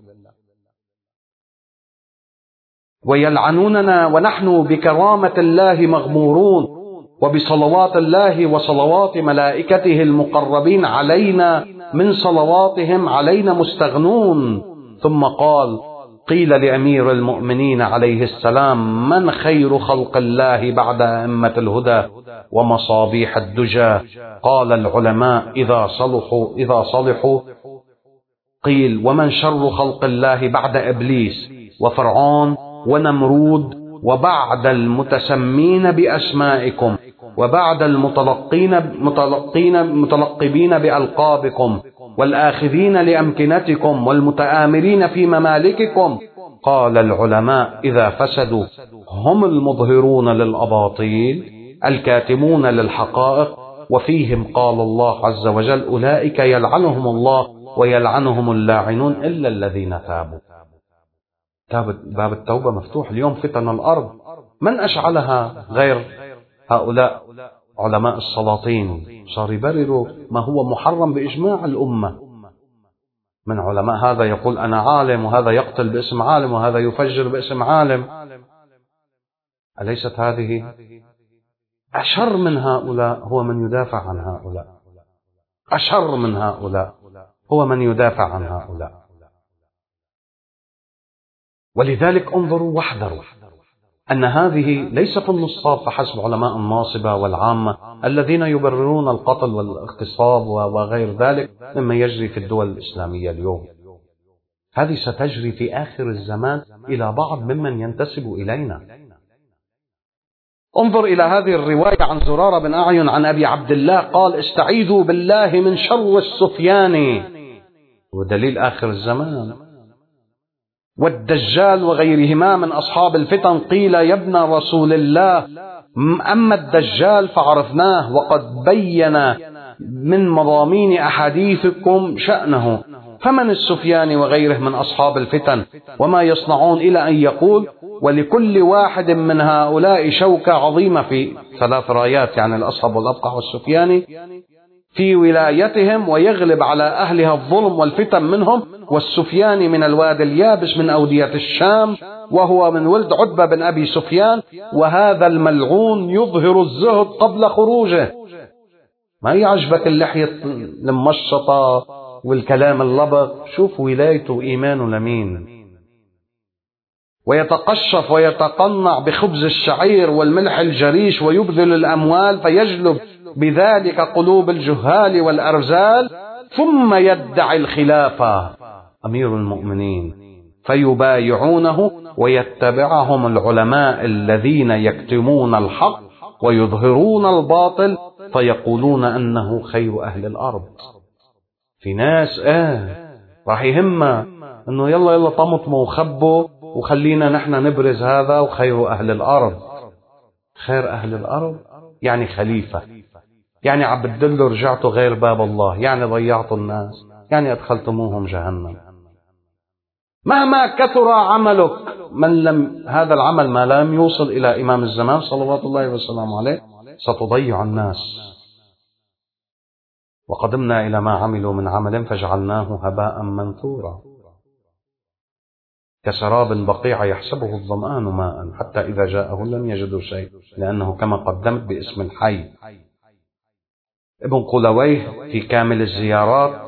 A: ويلعنوننا ونحن بكرامة الله مغمورون، وبصلوات الله وصلوات ملائكته المقربين علينا من صلواتهم علينا مستغنون. ثم قال قيل لأمير المؤمنين عليه السلام من خير خلق الله بعد أئمة الهدى ومصابيح الدجى؟ قال العلماء إذا صلحوا إذا صلحوا قيل ومن شر خلق الله بعد إبليس وفرعون ونمرود وبعد المتسمين بأسمائكم وبعد المتلقين متلقين متلقبين بألقابكم والآخذين لأمكنتكم والمتآمرين في ممالككم. قال العلماء إذا فسدوا هم المظهرون للأباطيل الكاتمون للحقائق، وفيهم قال الله عز وجل أولئك يلعنهم الله ويلعنهم اللاعنون إلا الذين تابوا. باب التوبة مفتوح اليوم. فتن الأرض من أشعلها غير هؤلاء علماء السلاطين؟ صار يبرروا ما هو محرم بإجماع الأمة من علماء، هذا يقول أنا عالم وهذا يقتل باسم عالم وهذا يفجر باسم عالم. أليست هذه أشر من هؤلاء هو من يدافع عن هؤلاء؟ أشر من هؤلاء هو من يدافع عن هؤلاء. ولذلك انظروا واحذروا أن هذه ليست النصاب فحسب علماء الناصبة والعامة الذين يبررون القتل والاغتصاب وغير ذلك مما يجري في الدول الإسلامية اليوم. هذه ستجري في آخر الزمان إلى بعض ممن ينتسب إلينا. انظر إلى هذه الرواية عن زرارة بن أعين عن أبي عبد الله قال استعيذوا بالله من شر السفيان، ودليل آخر الزمان، والدجال وغيرهما من أصحاب الفتن. قيل يا ابن رسول الله أما الدجال فعرفناه وقد بين من مضامين أحاديثكم شأنه، فمن السفيان وغيره من أصحاب الفتن وما يصنعون، إلى أن يقول ولكل واحد من هؤلاء شوكة عظيمة في ثلاث رايات، يعني الأصحاب والأبقع والسفياني في ولايتهم، ويغلب على أهلها الظلم والفتن منهم، والسفياني من الوادي اليابس من أودية الشام، وهو من ولد عتبة بن أبي سفيان، وهذا الملعون يظهر الزهد قبل خروجه. ما يعجبك اللحية المشطة والكلام اللبق، شوف ولايته وإيمانه لمين. ويتقشف ويتقنع بخبز الشعير والملح الجريش ويبذل الأموال فيجلب بذلك قلوب الجهال والأرذال، ثم يدعي الخلافة أمير المؤمنين فيبايعونه ويتبعهم العلماء الذين يكتمون الحق ويظهرون الباطل فيقولون أنه خير أهل الأرض. في ناس آه راح يهمه أنه يلا يلا طمطموا وخبوا وخلينا نحن نبرز هذا وخير أهل الأرض. خير أهل الأرض يعني خليفة، يعني عبدالله رجعتوا غير باب الله، يعني ضيعتوا الناس، يعني أدخلتموهم جهنم. مهما كثر عملك من لم هذا العمل ما لم يوصل إلى إمام الزمان صلوات الله وسلامه عليه ستضيع الناس. وقدمنا إلى ما عملوا من عمل فجعلناه هباء منثورا كسراب بقيع يحسبه الظمآن ماء حتى إذا جاءه لم يجدوا شيء، لأنه كما قدمت باسم الحي. ابن قلويه في كامل الزيارات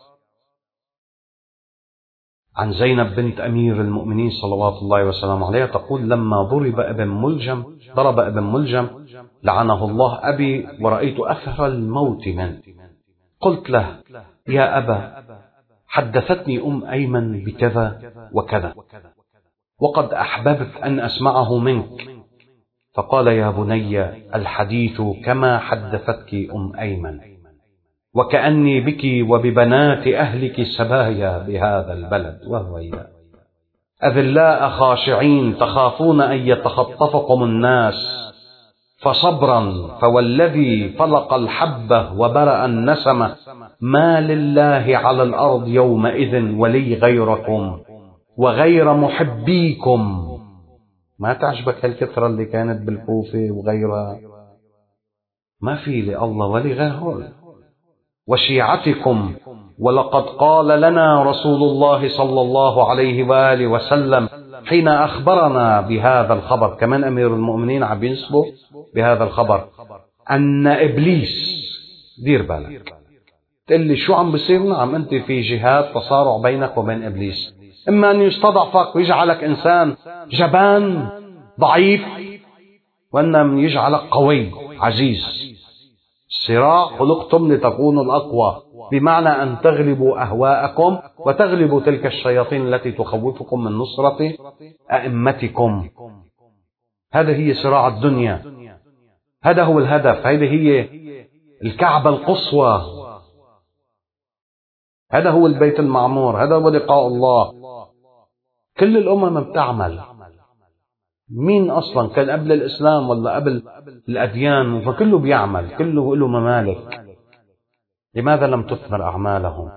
A: عن زينب بنت أمير المؤمنين صلوات الله وسلامه عليها تقول لما ضرب ابن ملجم ضرب ابن ملجم لعنه الله أبي ورأيت أثر الموت منه، قلت له يا أبا حدثتني أم أيمن بكذا وكذا وقد أحببت أن أسمعه منك، فقال يا بني الحديث كما حدثتك أم أيمن، وكأني بك وببنات أهلك سبايا بهذا البلد، وهو أذلاء خاشعين تخافون أن يتخطفكم الناس، فصبرا فوالذي فلق الحبة وبرأ النسمة ما لله على الأرض يومئذ ولي غيركم وغير محبيكم. ما تعجبك هالكثرة اللي كانت بالكوفة وغيرها؟ ما في لله ولي غيره. وشيعتكم، ولقد قال لنا رسول الله صلى الله عليه وآله وسلم حين أخبرنا بهذا الخبر، كمان أمير المؤمنين عم ينسبه بهذا الخبر، أن إبليس، دير بالك تقول لي شو عم بصير؟ نعم أنت في جهات تصارع بينك وبين إبليس، إما أن يستضعفك ويجعلك إنسان جبان ضعيف، وإنما يجعلك قوي عزيز. الصراع خلقتم لتكونوا الأقوى، بمعنى أن تغلبوا أهواءكم وتغلبوا تلك الشياطين التي تخوفكم من نصرة أئمتكم. هذه هي صراع الدنيا، هذا هو الهدف، هذه هي الكعبة القصوى، هذا هو البيت المعمور، هذا هو لقاء الله. كل الأمم بتعمل. مين أصلا كان قبل الإسلام ولا قبل الأديان؟ فكله بيعمل، كله له ممالك. لماذا لم تثمر أعمالهم؟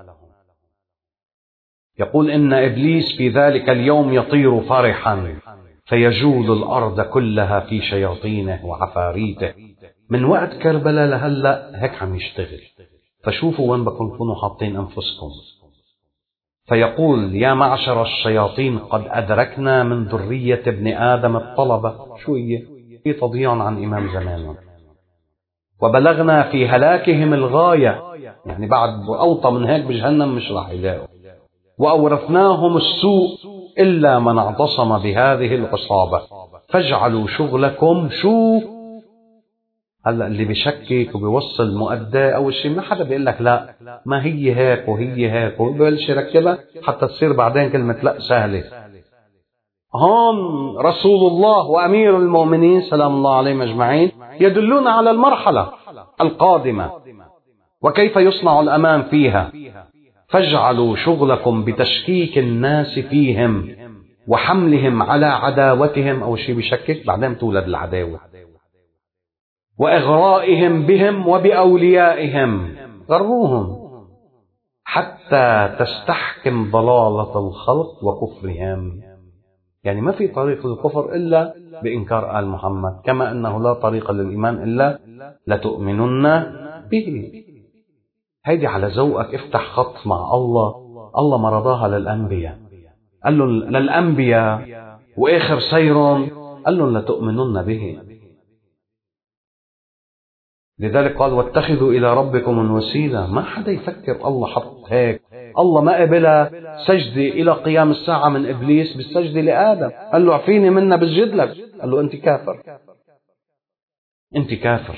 A: يقول إن إبليس في ذلك اليوم يطير فرحا فيجول الأرض كلها في شياطينه وعفاريته. من وقت كربلاء لهلأ هيك عم يشتغل. فشوفوا وين بكون تكونوا حاطين أنفسكم. فيقول يا معشر الشياطين قد أدركنا من ذرية ابن آدم الطلبة. شو هي؟ هي تضييع عن إمام زمانهم. وبلغنا في هلاكهم الغاية، يعني بعد أوطى من هيك بجهنم مش راح يلاقوا. وأورثناهم السوء إلا من اعتصم بهذه العصابة فاجعلوا شغلكم. شو هلا اللي بيشكك وبيوصل مؤدى أول شيء ما حدا بيقول لك لا ما هي هيك وهي هيك وبيبلش يركبها حتى تصير بعدين كلمة لا سهلة. هون رسول الله وأمير المؤمنين سلام الله عليهم أجمعين يدلون على المرحلة القادمة وكيف يصنع الأمان فيها. فاجعلوا شغلكم بتشكيك الناس فيهم وحملهم على عداوتهم. أول شيء بيشكك بعدين تولد العداوة. وإغرائهم بهم وبأوليائهم، غروهم حتى تستحكم ضلالة الخلق وكفرهم. يعني ما في طريق للكفر إلا بإنكار آل محمد، كما أنه لا طريق للإيمان إلا لتؤمنن به. هيدي على ذوقك افتح خط مع الله. الله ما رضاها للأنبياء، قال لهم للأنبياء وآخر سيرهم قال لهم لتؤمنن به. لذلك قال واتخذوا إلى ربكم الوسيلة. ما حدا يفكر الله حط هيك. الله ما قبلها سجدة إلى قيام الساعة من إبليس بالسجدة لآدم. قال له اعفيني منا بسجد لك. قال له أنت كافر، أنت كافر.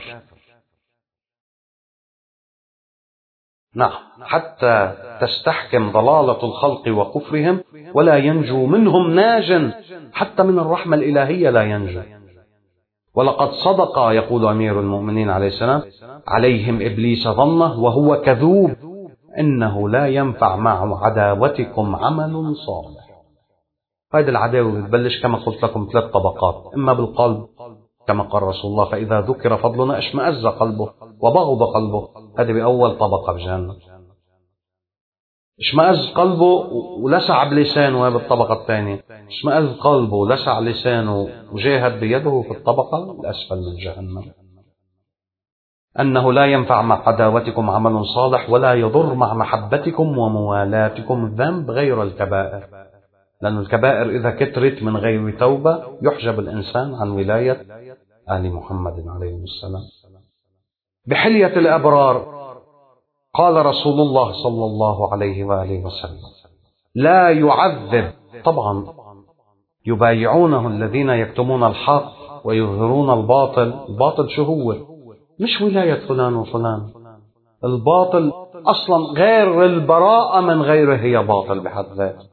A: نعم، حتى تستحكم ضلالة الخلق وكفرهم ولا ينجو منهم ناج. حتى من الرحمة الإلهية لا ينجو. ولقد صدق يقول أمير المؤمنين عليه السلام عليهم إبليس ظنه وهو كذوب إنه لا ينفع مع عداوتكم عمل صالح. هذه العداوة بتبلش كما قلت لكم ثلاث طبقات. إما بالقلب كما قال رسول الله فإذا ذكر فضلنا اشمأز قلبه وبغض قلبه. هذه بأول طبقة بجهنم. اشمأز قلبه ولسع بلسانه بالطبقة الثانية. اشمأز قلبه ولسع لسانه وجاهد بيده في الطبقة الأسفل من جهنم. أنه لا ينفع مع عداوتكم عمل صالح ولا يضر مع محبتكم وموالاتكم الذنب غير الكبائر. لأن الكبائر إذا كترت من غير توبة يحجب الإنسان عن ولاية آل محمد عليه السلام. بحلية الأبرار قال رسول الله صلى الله عليه وآله وسلم لا يعذب. طبعا يبايعونه الذين يكتمون الحق ويظهرون الباطل. الباطل شو هو؟ مش ولاية فلان وفلان. الباطل أصلا غير البراءة من غيره هي باطل بحد ذاته.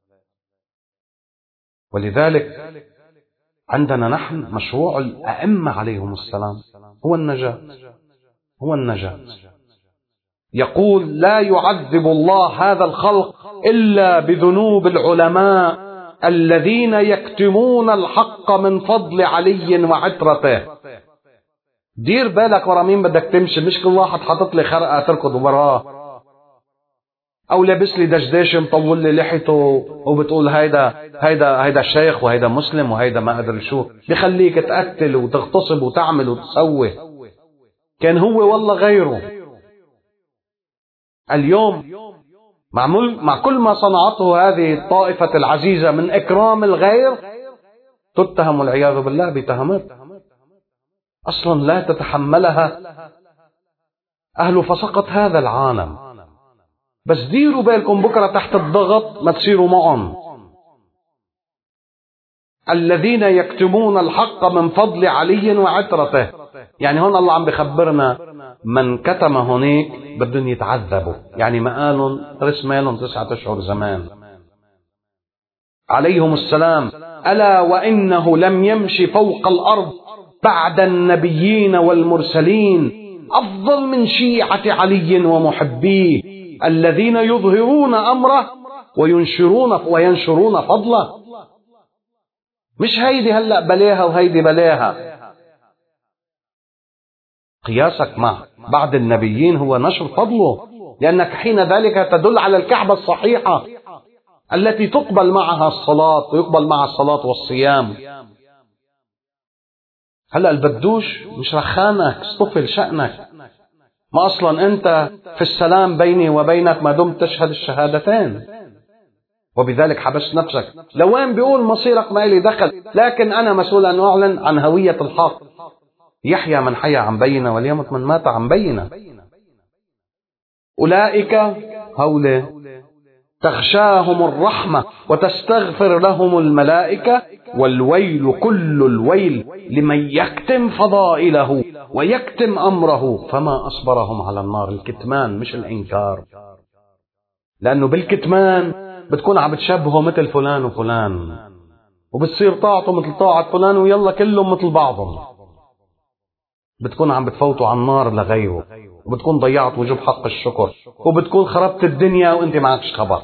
A: ولذلك عندنا نحن مشروع الأئمة عليهم السلام هو النجاة، هو النجاة. يقول لا يعذب الله هذا الخلق إلا بذنوب العلماء الذين يكتمون الحق من فضل علي وعترته. دير بالك ورا مين بدك تمشي. مش كل واحد حاطط لي خرقة تركض وراه أو لابس لي دشداش مطول لي لحيته وبتقول هيدا هيدا هيدا شيخ وهيدا مسلم وهيدا ما أدري شو. بخليك تقتل وتغتصب وتعمل وتسوي. كان هو والله غيره. اليوم مع, مع كل ما صنعته هذه الطائفة العزيزة من إكرام الغير تتهم والعياذ بالله بتهمات أصلا لا تتحملها أهل فسقط هذا العالم. بس ديروا بالكم بكرة تحت الضغط ما تصيروا معهم. الذين يكتمون الحق من فضل علي وعترته يعني هون الله عم بخبرنا من كتم هونيك بدهم يتعذبوا، يعني ما قالوا رسم لهم تسعة أشهر زمان عليهم السلام. ألا وإنه لم يمشي فوق الأرض بعد النبيين والمرسلين أفضل من شيعة علي ومحبيه الذين يظهرون أمره وينشرون وينشرون فضله. مش هيدي هلأ بلاها وهيدي بلاها. قياسك مع بعد النبيين هو نشر فضله، لأنك حين ذلك تدل على الكعبة الصحيحة التي تقبل معها الصلاة ويقبل معها الصلاة والصيام. هلأ البدوش مش رخانك، اصطفل شأنك. ما أصلا أنت في السلام بيني وبينك ما دمت تشهد الشهادتين، وبذلك حبست نفسك. لوين بيقول مصيرك ما إلي دخل، لكن أنا مسؤول أن أعلن عن هوية الحق. يحيى من حيا عن بينة وليمت من مات عن بينة. أولئك هؤلاء تغشاهم الرحمة وتستغفر لهم الملائكة، والويل كل الويل لمن يكتم فضائله ويكتم أمره فما أصبرهم على النار. الكتمان مش الإنكار، لأنه بالكتمان بتكون عم بتشبهه مثل فلان وفلان، وبتصير طاعته مثل طاعة فلان، ويلا كلهم مثل بعضهم. بتكون عم بتفوتوا على النار لغيره، وبتكون ضيعت وجوب حق الشكر، وبتكون خربت الدنيا وانت معكش خبر.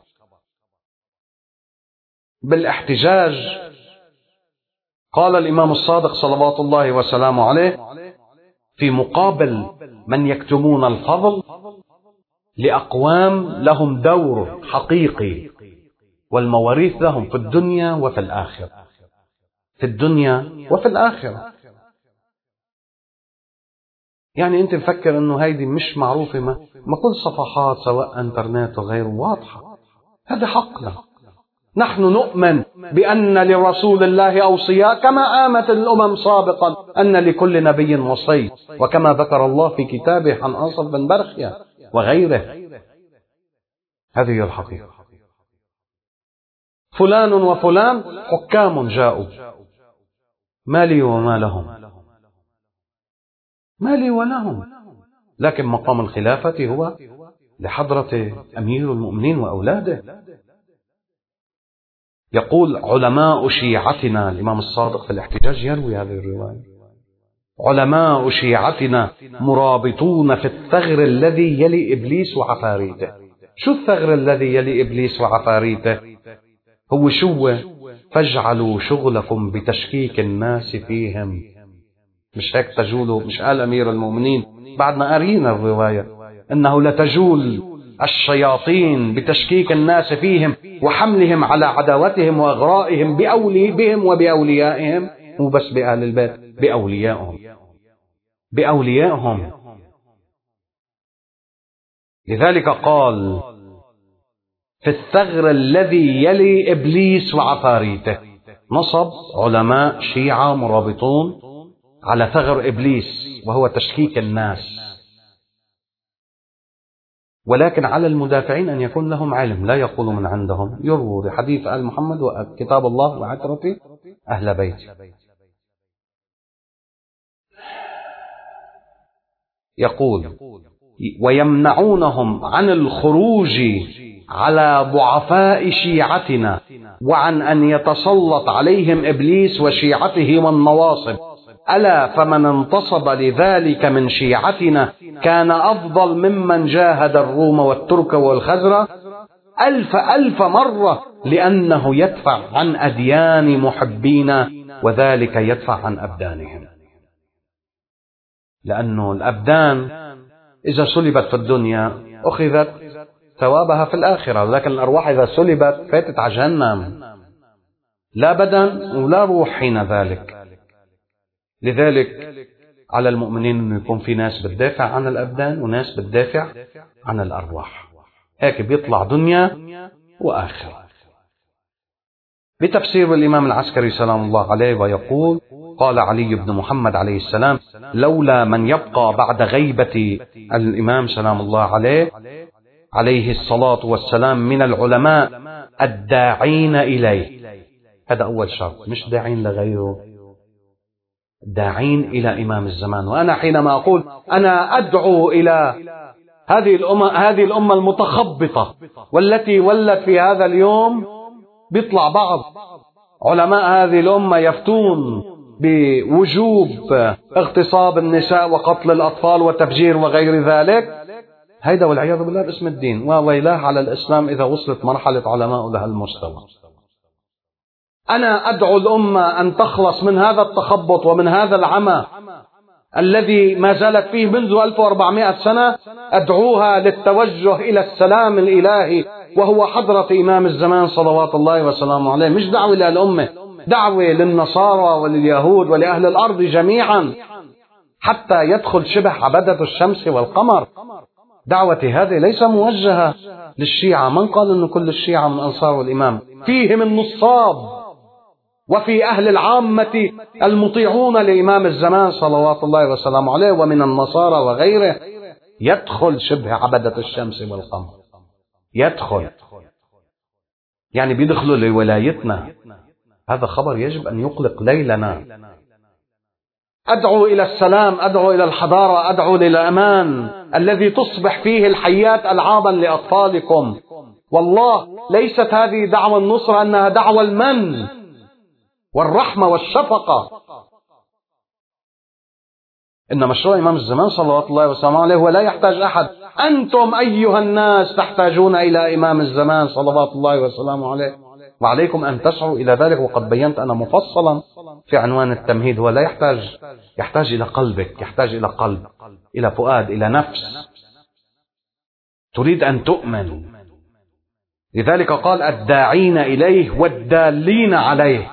A: بالاحتجاج قال الإمام الصادق صلوات الله وسلامه عليه في مقابل من يكتمون الفضل: لأقوام لهم دور حقيقي، والمواريث لهم في الدنيا وفي الآخرة، في الدنيا وفي الآخرة. يعني أنت مفكر أنه هيدي مش معروفة؟ ما, ما كل صفحات سواء انترنت وغيره واضحة. هذا حقنا. نحن نؤمن بأن لرسول الله أوصياء كما آمت الأمم سابقا أن لكل نبي وصي، وكما ذكر الله في كتابه عن أنصف بن برخيا وغيره. هذه الحقيقة. فلان وفلان حكام جاءوا، ما لي وما لهم، ما لي ولهم، لكن مقام الخلافة هو لحضرة أمير المؤمنين وأولاده. يقول علماء شيعتنا، الإمام الصادق في الاحتجاج يروي هذه الرواية: علماء شيعتنا مرابطون في الثغر الذي يلي إبليس وعفاريته. شو الثغر الذي يلي إبليس وعفاريته؟ هو شو؟ فاجعلوا شغلكم بتشكيك الناس فيهم. مش هيك تجولوا؟ مش قال أمير المؤمنين بعدنا قارينا الرواية أنه لتجول الشياطين بتشكيك الناس فيهم وحملهم على عداوتهم وإغرائهم بأولي بهم وبأوليائهم، مو بس بأهل البيت، بأوليائهم بأوليائهم. لذلك قال في الثغر الذي يلي إبليس وعفاريته. نصب علماء شيعة مرابطون على ثغر إبليس وهو تشكيك الناس، ولكن على المدافعين أن يكون لهم علم، لا يقول من عندهم، يرووا بحديث آل محمد وكتاب الله وعترة أهل بيتي. يقول ويمنعونهم عن الخروج على ضعفاء شيعتنا وعن أن يتسلط عليهم إبليس وشيعته والنواصب. ألا فمن انتصب لذلك من شيعتنا كان أفضل ممن جاهد الروم والترك والخزرة ألف ألف مرة، لأنه يدفع عن أديان محبينا وذلك يدفع عن أبدانهم. لأنه الأبدان إذا سلبت في الدنيا أخذت ثوابها في الآخرة، لكن الأرواح إذا سلبت فاتت على جهنم، لا بدن ولا روح حين ذلك. لذلك على المؤمنين أنه يكون في ناس بتدافع عن الأبدان وناس بتدافع عن الأرواح، هيك بيطلع دنيا وآخرة. بتفسير الإمام العسكري سلام الله عليه ويقول: قال علي بن محمد عليه السلام: لولا من يبقى بعد غيبة الإمام سلام الله عليه عليه الصلاة والسلام من العلماء الداعين إليه. هذا أول شرط، مش داعين لغيره، داعين إلى إمام الزمان. وأنا حينما أقول أنا أدعو إلى هذه الأمة, هذه الأمة المتخبطة والتي ولت في هذا اليوم، بيطلع بعض علماء هذه الأمة يفتون بوجوب اغتصاب النساء وقتل الأطفال وتفجير وغير ذلك. هيدا والعياذ بالله باسم الدين، وويلاه على الإسلام إذا وصلت مرحلة علماء لها المستوى. أنا أدعو الأمة أن تخلص من هذا التخبط ومن هذا العمى الذي ما زالت فيه منذ ألف وأربعمائة سنة. أدعوها للتوجه إلى السلام الإلهي وهو حضرة إمام الزمان صلوات الله وسلامه عليه. مش دعوة للأمة، دعوة للنصارى ولليهود ولأهل الأرض جميعا حتى يدخل شبه عبدة الشمس والقمر. دعوتي هذه ليس موجهة للشيعة. من قال أن كل الشيعة من أنصار الإمام؟ فيهم النصاب وفي أهل العامة المطيعون لإمام الزمان صلوات الله وسلامه عليه ومن النصارى وغيره. يدخل شبه عبدة الشمس والقمر، يدخل يعني بيدخلوا لولايتنا. هذا خبر يجب أن يقلق ليلنا. أدعو إلى السلام، أدعو إلى الحضارة، أدعو للأمان الذي تصبح فيه الحيات ألعابا لأطفالكم. والله ليست هذه دعوة النصرة، أنها دعوة المن والرحمة والشفقة. إن مشروع إمام الزمان صلوات الله وسلامه عليه هو لا يحتاج أحد. أنتم أيها الناس تحتاجون إلى إمام الزمان صلوات الله وسلامه عليه، وعليكم أن تسعوا إلى ذلك. وقد بينت أنا مفصلا في عنوان التمهيد، هو لا يحتاج يحتاج إلى قلبك، يحتاج إلى قلب، إلى فؤاد، إلى نفس تريد أن تؤمن. لذلك قال الداعين إليه والدالين عليه.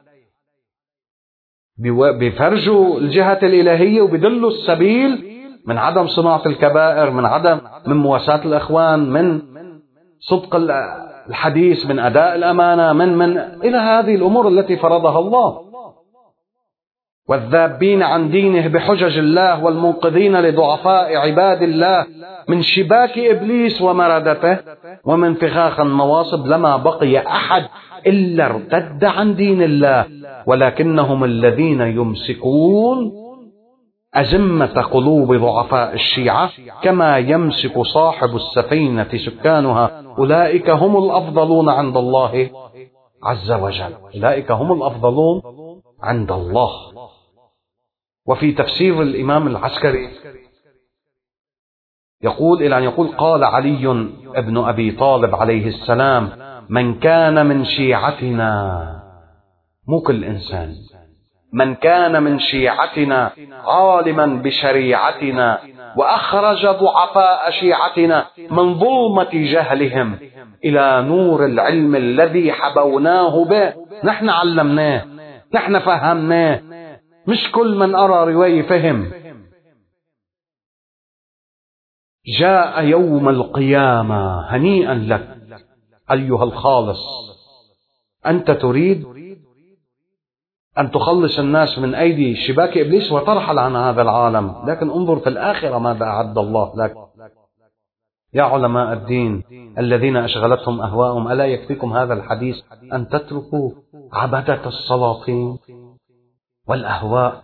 A: بيفرجوا الجهة الإلهية وبيدلوا السبيل من عدم صناعة الكبائر، من عدم من مواساة الإخوان، من صدق الحديث، من أداء الأمانة، من من إلى هذه الأمور التي فرضها الله. والذابين عن دينه بحجج الله والمنقذين لضعفاء عباد الله من شباك إبليس ومردته ومن فخاخ النواصب. لما بقي أحد إلا ارتد عن دين الله، ولكنهم الذين يمسكون أزمة قلوب ضعفاء الشيعة كما يمسك صاحب السفينة سكانها. أولئك هم الأفضلون عند الله عز وجل، أولئك هم الأفضلون عند الله. وفي تفسير الإمام العسكري يقول إلى أن يقول قال علي ابن أبي طالب عليه السلام من كان من شيعتنا، مو كل إنسان، من كان من شيعتنا عالما بشريعتنا وأخرج ضعفاء شيعتنا من ظلمة جهلهم إلى نور العلم الذي حبوناه به. نحن علمناه، نحن فهمناه، مش كل من أرى رواية فهم. جاء يوم القيامة. هنيئا لك أيها الخالص، أنت تريد أن تخلص الناس من أيدي شباك إبليس وترحل عن هذا العالم، لكن انظر في الآخرة ماذا أعد الله لك. يا علماء الدين الذين أشغلتهم أهواءهم، ألا يكفيكم هذا الحديث أن تتركوا عبدة السلاطين والأهواء؟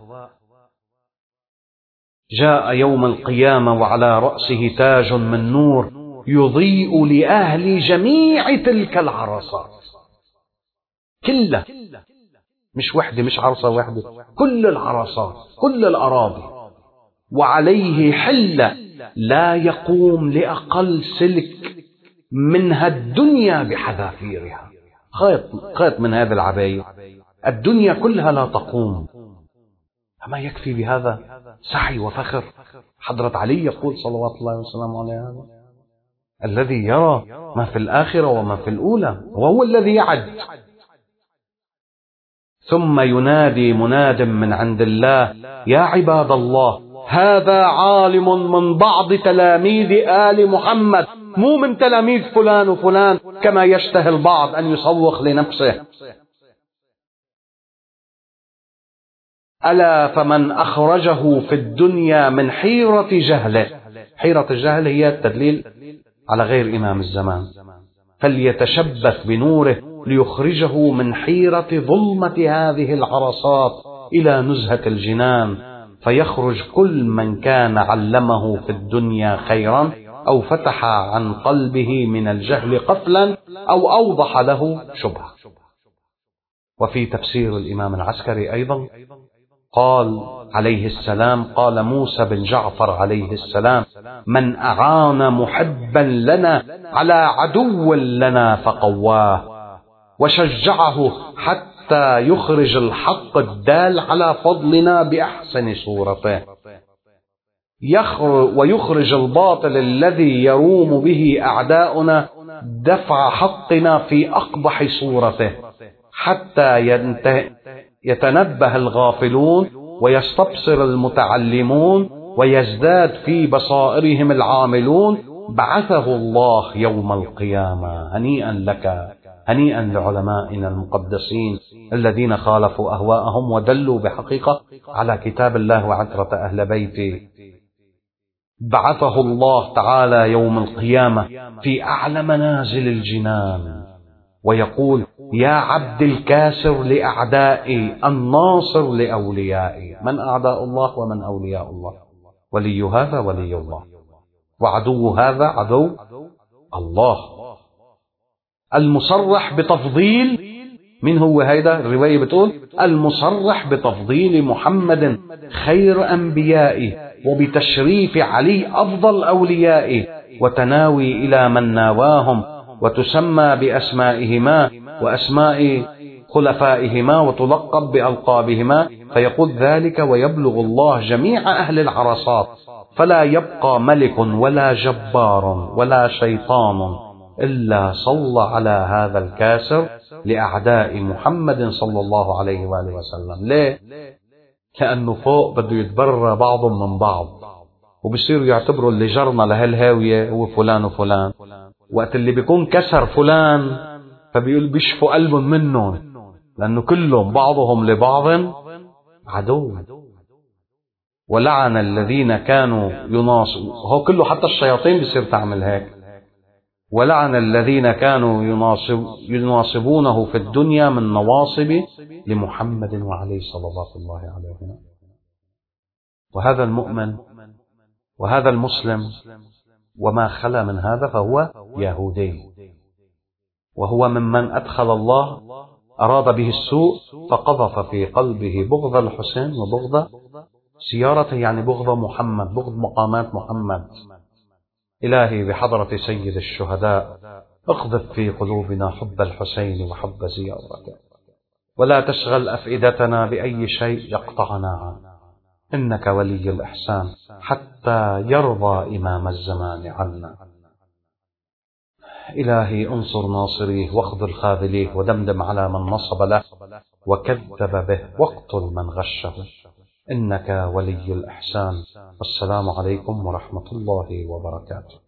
A: جاء يوم القيامة وعلى رأسه تاج من نور يضيء لأهل جميع تلك العرصات كلها، مش وحدة، مش عرصة وحدة، كل العرصات، كل الأراضي. وعليه حلة لا يقوم لأقل سلك منها الدنيا بحذافيرها. خيط خيط من هذا العباية الدنيا كلها لا تقوم. أما يكفي بهذا سعي وفخر. حضرة علي يقول صلوات الله وسلامه عليه هذا الذي يرى ما في الآخرة وما في الأولى، وهو الذي يعد. ثم ينادي مناد من عند الله يا عباد الله هذا عالم من بعض تلاميذ آل محمد، مو من تلاميذ فلان وفلان كما يشتهي البعض أن يسوق لنفسه. ألا فمن أخرجه في الدنيا من حيرة جهله، حيرة الجهل هي التدليل على غير إمام الزمان، فليتشبث بنوره ليخرجه من حيرة ظلمة هذه العرصات إلى نزهة الجنان، فيخرج كل من كان علمه في الدنيا خيرا أو فتح عن قلبه من الجهل قفلا أو أوضح له شبهة. وفي تفسير الإمام العسكري أيضا قال عليه السلام، قال موسى بن جعفر عليه السلام: من أعان محبا لنا على عدو لنا فقواه، وشجعه حتى يخرج الحق الدال على فضلنا بأحسن صورته، ويخرج الباطل الذي يروم به أعداؤنا دفع حقنا في أقبح صورته، حتى يتنبه الغافلون ويستبصر المتعلمون ويزداد في بصائرهم العاملون. بعثه الله يوم القيامة. هنيئا لك، هنيئا لعلمائنا المقدسين الذين خالفوا أهواءهم ودلوا بحقيقة على كتاب الله وعترة أهل بيته. بعثه الله تعالى يوم القيامة في أعلى منازل الجنان ويقول: يا عبد الكاسر لأعدائي الناصر لأوليائي. من أعداء الله ومن أولياء الله؟ ولي هذا ولي الله، وعدو هذا عدو الله. المصرح بتفضيل، من هو هيدا؟ الرواية بتقول: المصرح بتفضيل محمد خير أنبيائه وبتشريف علي أفضل أوليائه، وتناوي إلى من ناواهم، وتسمى بأسمائهما وأسماء خلفائهما وتلقب بألقابهما، فيقول ذلك ويبلغ الله جميع أهل العرصات، فلا يبقى ملك ولا جبار ولا شيطان إلا صلى على هذا الكاسر لأعداء محمد صلى الله عليه وآله وسلم. ليه؟ لأنه فوق بده يتبرى بعضهم من بعض، وبصيروا يعتبروا اللي جرنا لهالهاوية هو فلان وفلان. وقت اللي بيكون كسر فلان فبيقول بيشفوا قلبهم منهم، لأنه كلهم بعضهم لبعض عدو. ولعن الذين كانوا يناصبون، هو كله حتى الشياطين بيصير تعمل هيك. ولعن الذين كانوا يناصب يناصبونه في الدنيا من نواصب لمحمد وعليه صلوات الله عليه. وهذا المؤمن وهذا المسلم وما خلا من هذا فهو يهودي، وهو ممن أدخل الله أراد به السوء فقذف في قلبه بغض الحسين وبغض سيارته، يعني بغض محمد، بغض مقامات محمد. إلهي بحضرة سيد الشهداء اقذف في قلوبنا حب الحسين وحب زيارته، ولا تشغل أفئدتنا بأي شيء يقطعنا عنه، إنك ولي الإحسان حتى يرضى إمام الزمان عنا. إلهي انصر ناصريه واخذل خاذليه، ودمدم على من نصب له وكذب به، واقتل من غشه، إنك ولي الإحسان. والسلام عليكم ورحمة الله وبركاته.